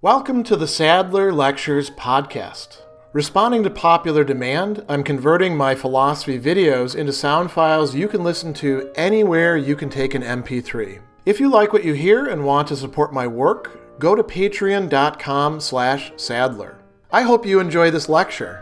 Welcome to the Sadler Lectures podcast. Responding to popular demand, I'm converting my philosophy videos into sound files you can listen to anywhere you can take an MP3. If you like what you hear and want to support my work, go to patreon.com/Sadler. I hope you enjoy this lecture.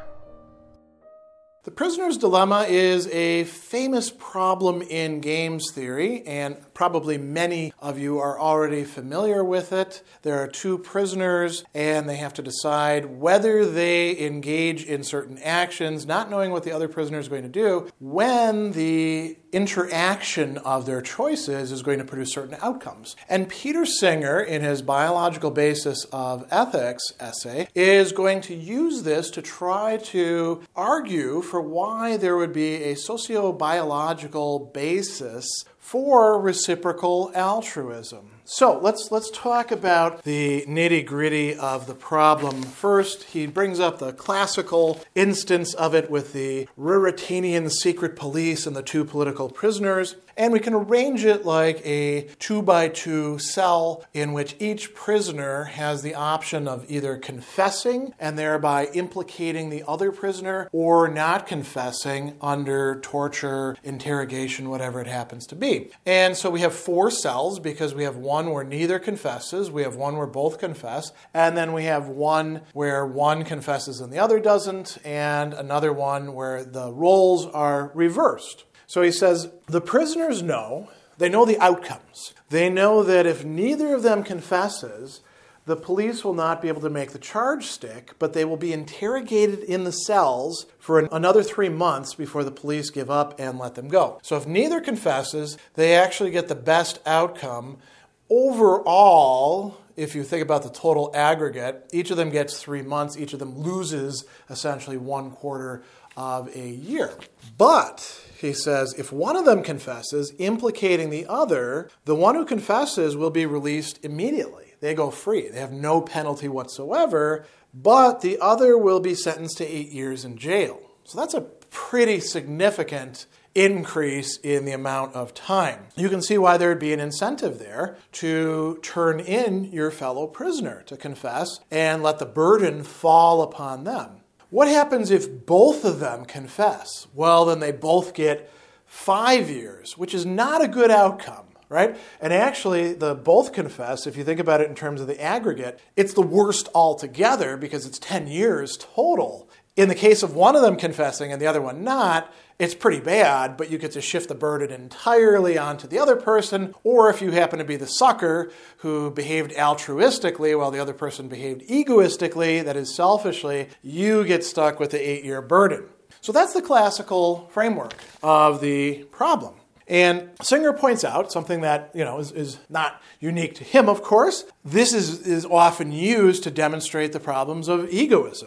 The prisoner's dilemma is a famous problem in games theory, and probably many of you are already familiar with it. There are two prisoners, and they have to decide whether they engage in certain actions, not knowing what the other prisoner is going to do, when the interaction of their choices is going to produce certain outcomes. And Peter Singer, in his Biological Basis of Ethics essay, is going to use this to try to argue for why there would be a sociobiological basis for reciprocal altruism. So let's talk about the nitty-gritty of the problem. First, he brings up the classical instance of it with the Ruritanian secret police and the two political prisoners. And we can arrange it like a 2x2 cell in which each prisoner has the option of either confessing and thereby implicating the other prisoner, or not confessing under torture, interrogation, whatever it happens to be. And so we have four cells because we have one where neither confesses, we have one where both confess, and then we have one where one confesses and the other doesn't, and another one where the roles are reversed. So he says, the prisoners know, they know the outcomes. They know that if neither of them confesses, the police will not be able to make the charge stick, but they will be interrogated in the cells for another 3 months before the police give up and let them go. So if neither confesses, they actually get the best outcome. Overall, if you think about the total aggregate, each of them gets 3 months, each of them loses essentially 1/4 of a year. But he says, if one of them confesses, implicating the other, the one who confesses will be released immediately. They go free. They have no penalty whatsoever, but the other will be sentenced to 8 years in jail. So that's a pretty significant increase in the amount of time. You can see why there would be an incentive there to turn in your fellow prisoner to confess and let the burden fall upon them. What happens if both of them confess? Well, then they both get 5 years, which is not a good outcome, right? And actually, the both confess, if you think about it in terms of the aggregate, it's the worst altogether because it's 10 years total. In the case of one of them confessing and the other one not, it's pretty bad, but you get to shift the burden entirely onto the other person. Or if you happen to be the sucker who behaved altruistically while the other person behaved egoistically, that is selfishly, you get stuck with the 8-year burden. So that's the classical framework of the problem. And Singer points out something that is not unique to him, of course. This is often used to demonstrate the problems of egoism.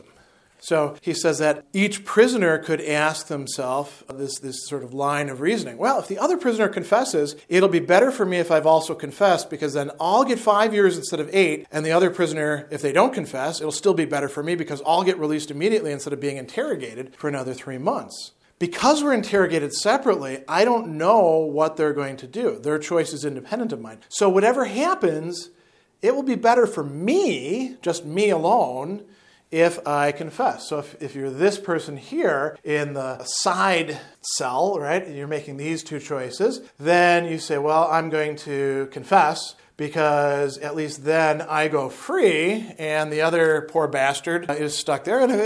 So he says that each prisoner could ask themselves this sort of line of reasoning. Well, if the other prisoner confesses, it'll be better for me if I've also confessed, because then I'll get 5 years instead of 8, and the other prisoner, if they don't confess, it'll still be better for me because I'll get released immediately instead of being interrogated for another 3 months. Because we're interrogated separately, I don't know what they're going to do. Their choice is independent of mine. So whatever happens, it will be better for me, just me alone, if I confess. So if you're this person here in the side cell, right, and you're making these two choices, then you say, well, I'm going to confess because at least then I go free and the other poor bastard is stuck there. And,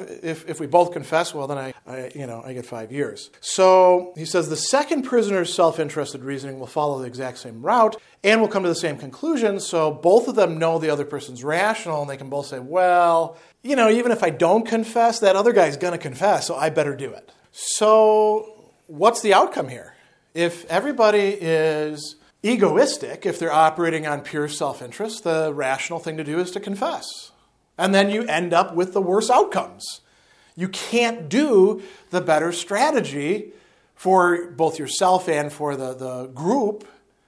if we both confess, well, then I get 5 years. So he says the second prisoner's self-interested reasoning will follow the exact same route and will come to the same conclusion. So both of them know the other person's rational and they can both say, well, even if I don't confess, that other guy's going to confess, so I better do it. So what's the outcome here? If everybody is egoistic, if they're operating on pure self-interest, the rational thing to do is to confess. And then you end up with the worst outcomes. You can't do the better strategy for both yourself and for the group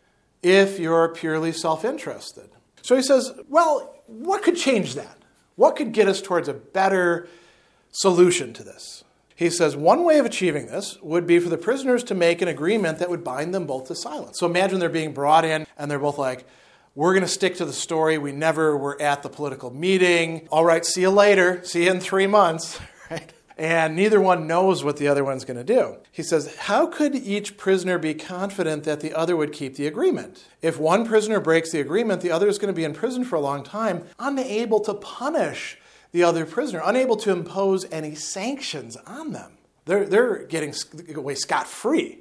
if you're purely self-interested. So he says, well, what could change that? What could get us towards a better solution to this? He says one way of achieving this would be for the prisoners to make an agreement that would bind them both to silence. So imagine they're being brought in and they're both like, We're going to stick to the story. We never were at the political meeting. All right, see you later. See you in 3 months. Right? And neither one knows what the other one's going to do. He says, how could each prisoner be confident that the other would keep the agreement? If one prisoner breaks the agreement, the other is going to be in prison for a long time, unable to punish the other prisoner, unable to impose any sanctions on them. They're getting away scot-free.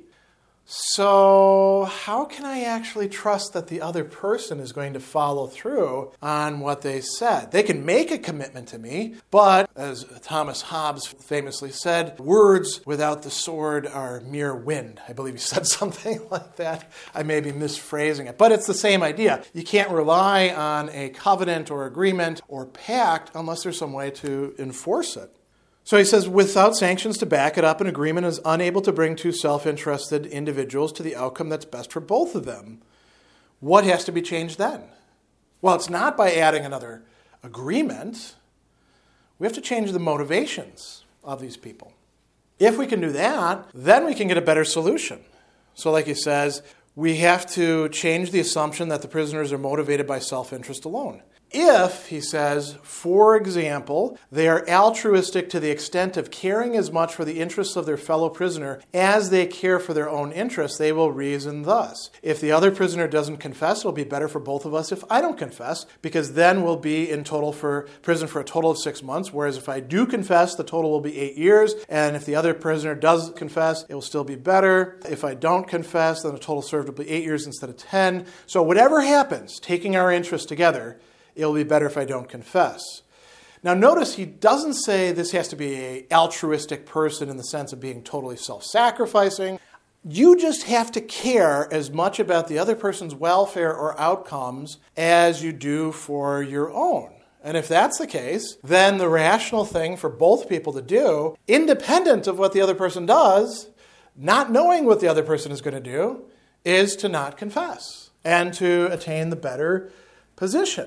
So how can I actually trust that the other person is going to follow through on what they said? They can make a commitment to me, but as Thomas Hobbes famously said, words without the sword are mere wind. I believe he said something like that. I may be misphrasing it, but it's the same idea. You can't rely on a covenant or agreement or pact unless there's some way to enforce it. So he says, without sanctions to back it up, an agreement is unable to bring two self-interested individuals to the outcome that's best for both of them. What has to be changed then? Well, it's not by adding another agreement. We have to change the motivations of these people. If we can do that, then we can get a better solution. So like he says, we have to change the assumption that the prisoners are motivated by self-interest alone. If, he says, for example, they are altruistic to the extent of caring as much for the interests of their fellow prisoner as they care for their own interests, they will reason thus. If the other prisoner doesn't confess, it'll be better for both of us if I don't confess, because then we'll be in total for prison for a total of 6 months, whereas if I do confess, the total will be 8 years, and if the other prisoner does confess, it will still be better. If I don't confess, then the total served will be 8 years instead of 10. So whatever happens, taking our interests together, it'll be better if I don't confess. Now notice he doesn't say this has to be an altruistic person in the sense of being totally self-sacrificing. You just have to care as much about the other person's welfare or outcomes as you do for your own. And if that's the case, then the rational thing for both people to do, independent of what the other person does, not knowing what the other person is going to do, is to not confess and to attain the better position.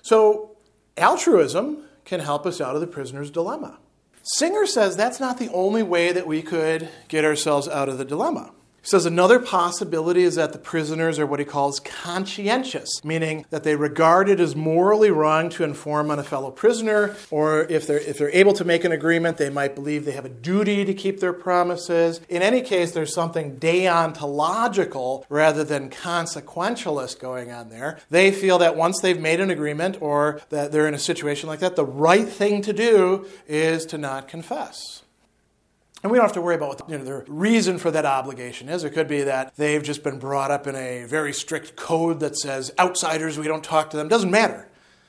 So altruism can help us out of the prisoner's dilemma. Singer says that's not the only way that we could get ourselves out of the dilemma. He says another possibility is that the prisoners are what he calls conscientious, meaning that they regard it as morally wrong to inform on a fellow prisoner, or if they're able to make an agreement, they might believe they have a duty to keep their promises. In any case, there's something deontological rather than consequentialist going on there. They feel that once they've made an agreement or that they're in a situation like that, the right thing to do is to not confess. And we don't have to worry about what the reason for that obligation is. It could be that they've just been brought up in a very strict code that says outsiders, we don't talk to them. Doesn't matter.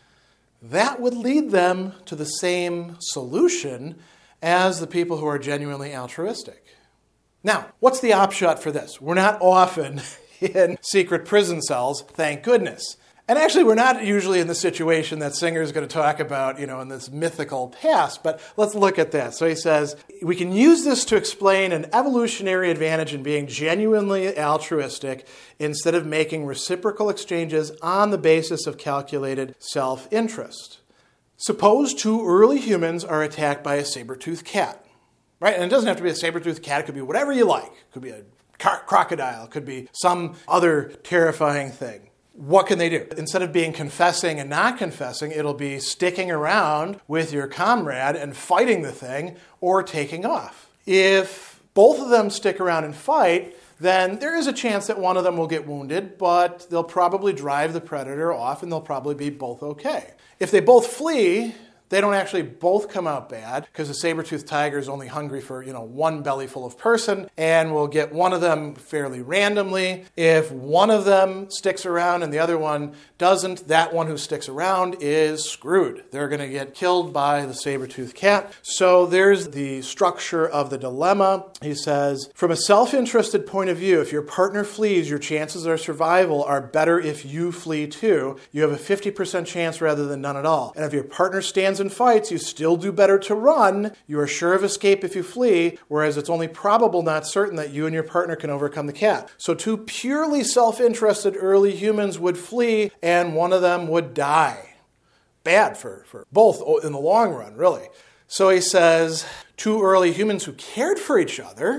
That would lead them to the same solution as the people who are genuinely altruistic. Now, what's the upshot for this? We're not often in secret prison cells, thank goodness. And actually, we're not usually in the situation that Singer is going to talk about, in this mythical past, but let's look at that. So he says, we can use this to explain an evolutionary advantage in being genuinely altruistic instead of making reciprocal exchanges on the basis of calculated self-interest. Suppose two early humans are attacked by a saber-toothed cat, right? And it doesn't have to be a saber-toothed cat. It could be whatever you like. It could be a crocodile. It could be some other terrifying thing. What can they do? Instead of being confessing and not confessing, it'll be sticking around with your comrade and fighting the thing or taking off. If both of them stick around and fight, then there is a chance that one of them will get wounded, but they'll probably drive the predator off and they'll probably be both okay. If they both flee, they don't actually both come out bad because the saber-toothed tiger is only hungry for, one belly full of person and will get one of them fairly randomly. If one of them sticks around and the other one doesn't, that one who sticks around is screwed. They're going to get killed by the saber-toothed cat. So there's the structure of the dilemma. He says, from a self-interested point of view, if your partner flees, your chances of survival are better if you flee too. You have a 50% chance rather than none at all. And if your partner stands and fights, you still do better to run. You are sure of escape if you flee, whereas it's only probable, not certain, that you and your partner can overcome the cat. So two purely self-interested early humans would flee, and one of them would die. Bad for both in the long run, really. So he says, two early humans who cared for each other,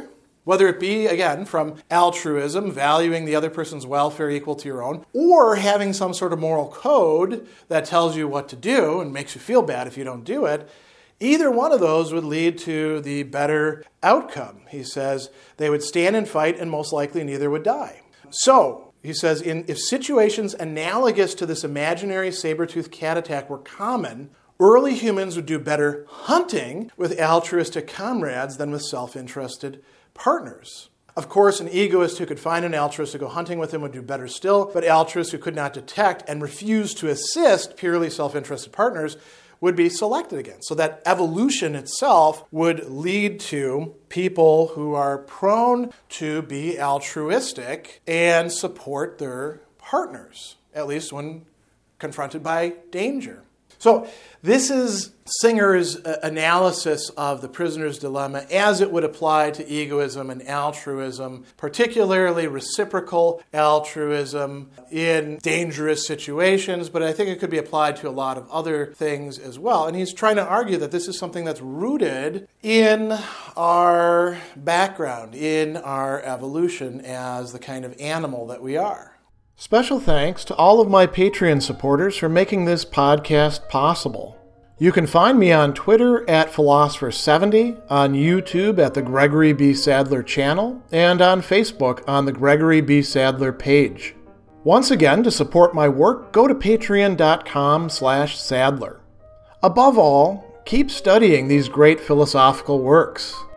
Whether it be, again, from altruism, valuing the other person's welfare equal to your own, or having some sort of moral code that tells you what to do and makes you feel bad if you don't do it, either one of those would lead to the better outcome. He says they would stand and fight and most likely neither would die. So, he says, if situations analogous to this imaginary saber-toothed cat attack were common, early humans would do better hunting with altruistic comrades than with self-interested partners. Of course, an egoist who could find an altruist to go hunting with him would do better still, but altruists who could not detect and refuse to assist purely self-interested partners would be selected again. So that evolution itself would lead to people who are prone to be altruistic and support their partners, at least when confronted by danger. So this is Singer's analysis of the prisoner's dilemma as it would apply to egoism and altruism, particularly reciprocal altruism in dangerous situations, but I think it could be applied to a lot of other things as well. And he's trying to argue that this is something that's rooted in our background, in our evolution as the kind of animal that we are. Special thanks to all of my Patreon supporters for making this podcast possible. You can find me on Twitter at Philosopher70, on YouTube at the Gregory B. Sadler channel, and on Facebook on the Gregory B. Sadler page. Once again, to support my work, go to patreon.com/Sadler. Above all, keep studying these great philosophical works.